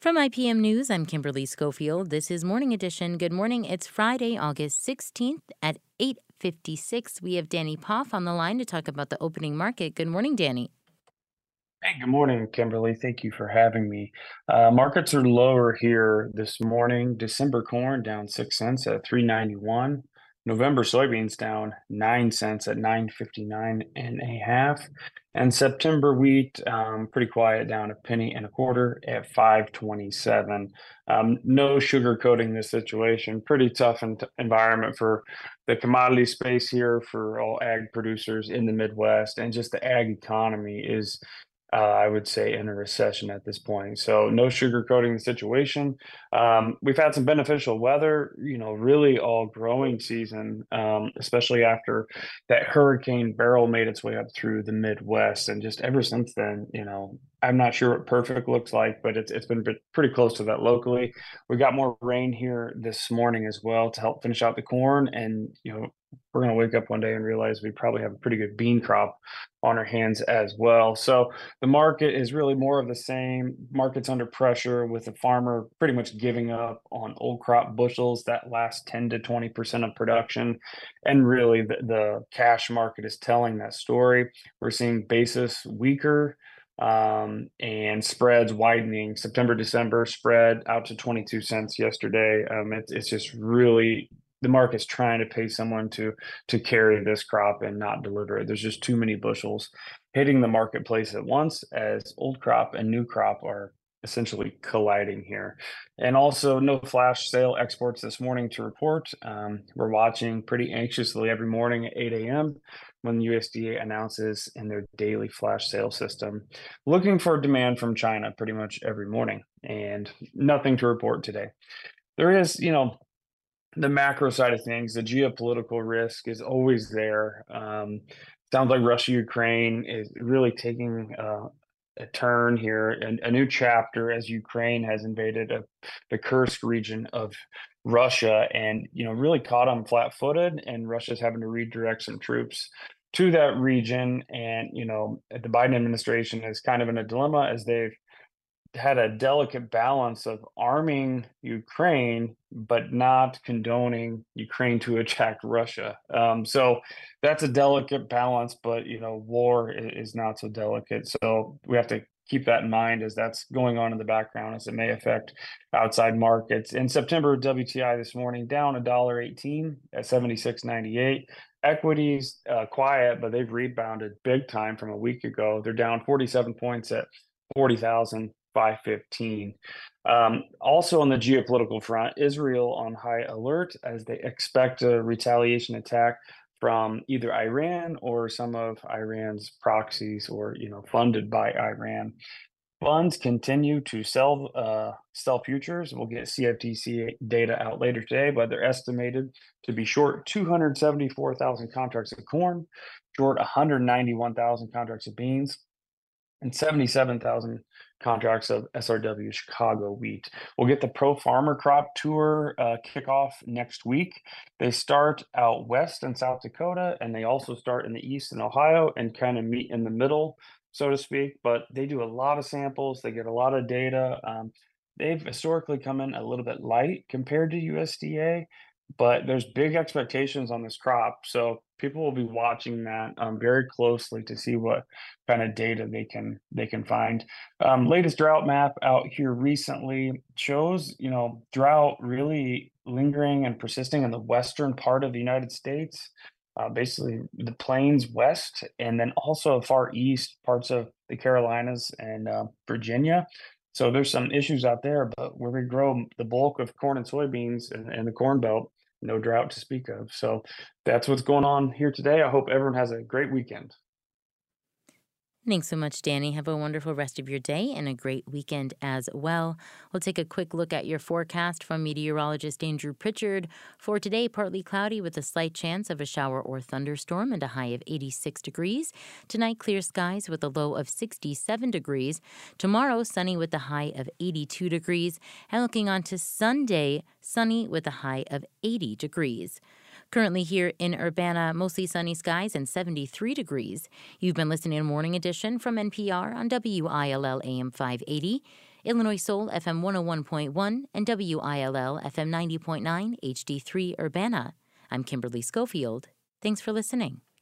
From IPM News, I'm Kimberly Schofield. This is Morning Edition. Good morning. It's Friday, August 16th at 8:56. We have Danny Poff on the line to talk about the opening market. Good morning, Danny. Hey, good morning, Kimberly. Thank you for having me. Markets are lower here this morning. December corn down 6 cents at 391. November soybeans down 9 cents at 959 and a half. And September wheat pretty quiet, down a penny and a quarter at 527. No sugarcoating this situation. Pretty tough environment for the commodity space here for all ag producers in the Midwest, and just the ag economy is I would say in a recession at this point. So no sugarcoating the situation. We've had some beneficial weather, really all growing season, especially after that Hurricane Beryl made its way up through the Midwest. And just ever since then, I'm not sure what perfect looks like, but it's been pretty close to that locally. We got more rain here this morning as well to help finish out the corn. And, we're going to wake up one day and realize we probably have a pretty good bean crop on our hands as well. So the market is really more of the same. Market's under pressure with the farmer pretty much giving up on old crop bushels that last 10 to 20% of production. And really the cash market is telling that story. We're seeing basis weaker and spreads widening. September, December spread out to 22 cents yesterday. It's just really the market's trying to pay someone to carry this crop and not deliver it. There's just too many bushels hitting the marketplace at once as old crop and new crop are essentially colliding here. And also no flash sale exports this morning to report. We're watching pretty anxiously every morning at 8 a.m. when the USDA announces in their daily flash sale system, looking for demand from China pretty much every morning, and nothing to report today. There is, the macro side of things, the geopolitical risk is always there. Sounds like Russia Ukraine is really taking a turn here, and a new chapter as Ukraine has invaded the Kursk region of Russia, and really caught them flat-footed, and Russia's having to redirect some troops to that region. And the Biden administration is kind of in a dilemma as they've had a delicate balance of arming Ukraine, but not condoning Ukraine to attack Russia. So that's a delicate balance, but war is not so delicate. So we have to keep that in mind as that's going on in the background, as it may affect outside markets. In September, WTI this morning down $1.18 at 76.98. Equities quiet, but they've rebounded big time from a week ago. They're down 47 points at 40,515. Also on the geopolitical front, Israel on high alert as they expect a retaliation attack from either Iran or some of Iran's proxies, or funded by Iran. Funds continue to sell futures. We'll get CFTC data out later today, but they're estimated to be short 274,000 contracts of corn, short 191,000 contracts of beans, and 77,000 contracts of SRW Chicago wheat. We'll get the Pro Farmer Crop Tour kickoff next week. They start out west in South Dakota, and they also start in the east in Ohio and kind of meet in the middle, so to speak. But they do a lot of samples. They get a lot of data. They've historically come in a little bit light compared to USDA, but there's big expectations on this crop. So people will be watching that very closely to see what kind of data they can find. Latest drought map out here recently shows, drought really lingering and persisting in the western part of the United States, basically the plains west, and then also far east parts of the Carolinas and Virginia. So there's some issues out there, but where we grow the bulk of corn and soybeans and the Corn Belt, no drought to speak of. So that's what's going on here today. I hope everyone has a great weekend. Thanks so much, Danny. Have a wonderful rest of your day and a great weekend as well. We'll take a quick look at your forecast from meteorologist Andrew Pritchard. For today, partly cloudy with a slight chance of a shower or thunderstorm and a high of 86 degrees. Tonight, clear skies with a low of 67 degrees. Tomorrow, sunny with a high of 82 degrees. And looking on to Sunday, sunny with a high of 80 degrees. Currently here in Urbana, mostly sunny skies and 73 degrees. You've been listening to Morning Edition from NPR on WILL AM 580. Illinois Soul FM 101.1 and WILL FM 90.9 HD3 Urbana. I'm Kimberly Schofield. Thanks for listening.